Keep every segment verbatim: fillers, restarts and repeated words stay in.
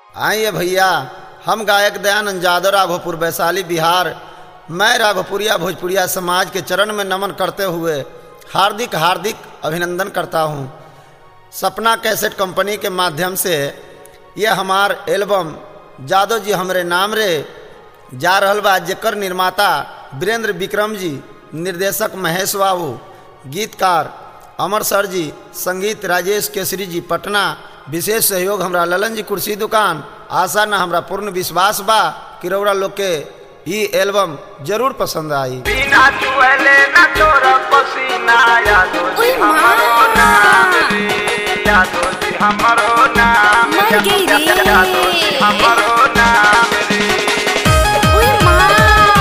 आइए भैया, हम गायक दयानंद यादव राघोपुर वैशाली बिहार। मैं राघोपुरिया भोजपुरिया समाज के चरण में नमन करते हुए हार्दिक हार्दिक अभिनंदन करता हूँ। सपना कैसेट कंपनी के माध्यम से यह हमार एल्बम यादव जी हमरे नाम रे जा रहल बा, जेकर निर्माता वीरेंद्र विक्रम जी, निर्देशक महेश बाबू, गीतकार अमर सर जी, संगीत राजेश केसरी जी पटना, विशेष सहयोग हमरा ललन जी कुर्सी दुकान। आशा न हमरा पूर्ण विश्वास बा कि रउरा लोग के ई एल्बम जरूर पसंद आई। बिना चुएले ना छोड़ पसीना यादो जी हमरो नाम रे, यादो जी हमरो नाम रे, यादो जी हमरो नाम रे। ओए माँ,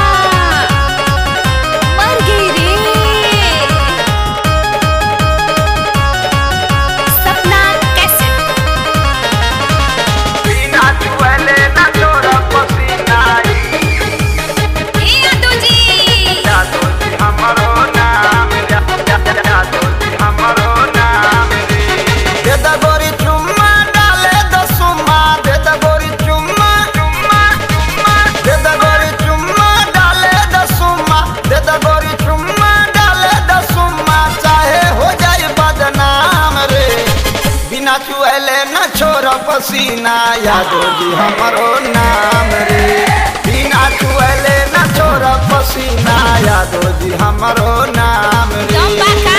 मर गई रे। सपना कैसेट। बिना चुएले ना छोड़ पसीना यादव जी, यादो जी हमरो नाम रे, यादो जी हमरो नाम रे। दे द गोरी चुम्मा डाले द सुम्मा, दे द गोरी चुम्मा चुम्मा चुम्मा दे द गोरी चुम्मा डाले द सुम्मा, दे द गोरी चुम्मा डाले द सुम्मा, चाहे हो जाए बदनाम रे। बिना चुएले न छोड़ पसीना यादव जी हमरो नाम रे। बिना चुएले न छोड़ पसीना यादव जी हमरो नाम रे। लंबा का।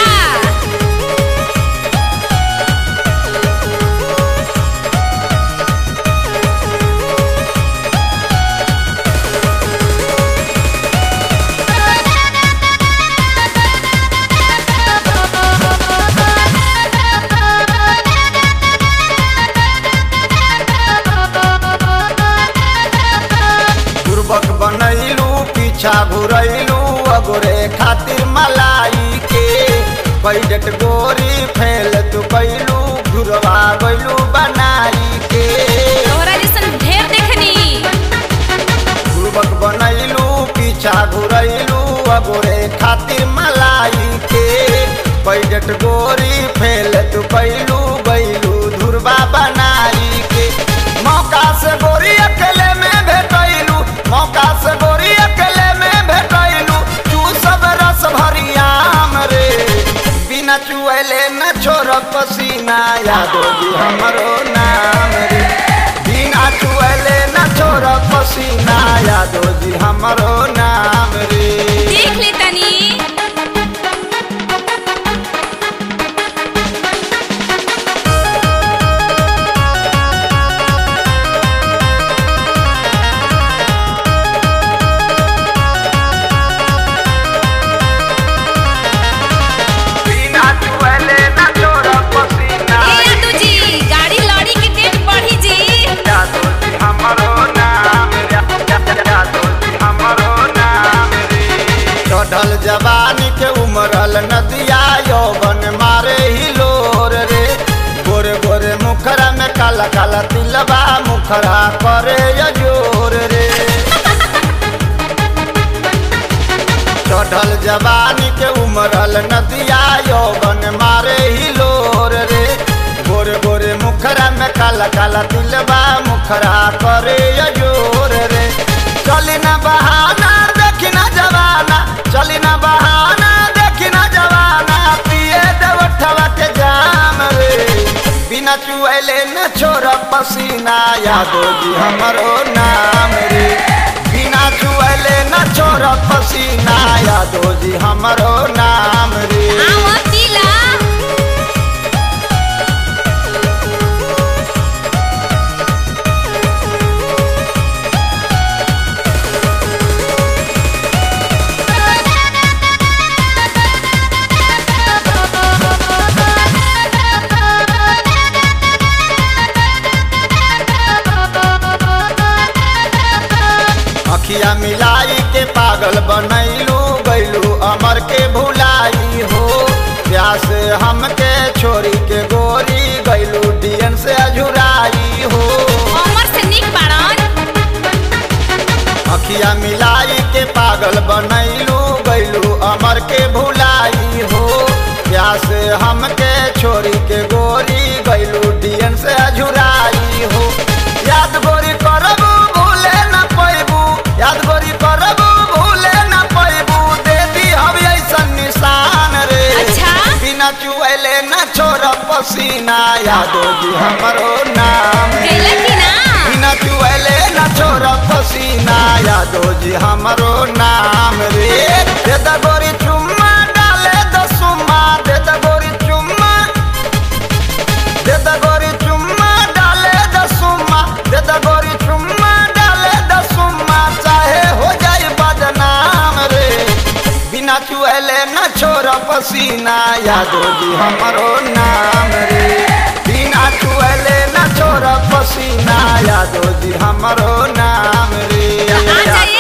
बुर्बक बनैलू, पीछा घुरैलू, अगोरे खातिर मलाई के पैडट गोरी फैल तू कैलू, घुरवा गैलू बनाई के। तोहरा जैसन ढेर देखनी। बुर्बक बनैलू, पीछा घुरैलू, अगोरे खातिर मलाई के पैडट गोरी फैल तू कैलू, गैलू धुरवा बनाई के। मौका से गोरी अकेले में भेटैलू, मौका से गोरी अकेले में भेटैलू, तू सब रस भरियाम रे। बिना चुएले न छोड़ पसीना यादव जी हमरो नाम रे। बिना चुएले न छोड़ पसीना यादव जी हमरो नाम रे। देख ले तनी। बिना चुएले ना छोड़ पसीना यादव जी, गाड़ी लड़ी की डेट बढ़ी जी। यादो जी हमरो नाम रे, यादो जी हमरो नाम रे। चढ़ल जवानी के उमरल नदिया, यौवन मारे हिलोर रे। गोरे गोरे मुखरा में काला काला तिलबा, मुखरा करे जोर रे। चढ़ल जवानी के उमरल नदिया, यौवन मारे हिलोर रे। गोरे गोरे मुखरा में काला काला तिलबा, मुखरा करे जोर रे। चली ना बहाना देखी ना जवाना, चली ना बहाना देखी ना जवाना, पिए देवठवा के जाम रे। बिना चुएले न छोड़ पसीना यादव जी हमरो नाम रे। बिना चुएले न छोड़ पसीना यादव जी हमरो नाम रे। आवा पीला। अखिया मिलाई के पागल बनैलू, गैलू अमर के भुलाई हो। प्यास हमके छोरी के गोरी, गैलू डियन से अझुराई हो। अमर से निक बाड़न। अखिया मिलाई के पागल बनैलू, गैलू अमर के भुलाई हो। प्यास हमके छोरी के गोरी, गैलू डियन से अझुराई हो। याद पसीना यादो जी हमरो नाम गैला की ना बिना चुहले न छोड़ पसीना यादो जी हमरो नाम रे दे दा गोरी चुम्मा डाले दसुमा दे दा गोरी चुम्मा दे दा गोरी चुम्मा डाले दसुमा दे दा गोरी चुम्मा डाले दसुमा चाहे हो जाए बदनाम रे बिना चुहले न छोड़ पसीना यादो जी हमरो नाम रे बिना चुहले न छोड़ पसीना यादो जी हमरो नाम रे आ जाइए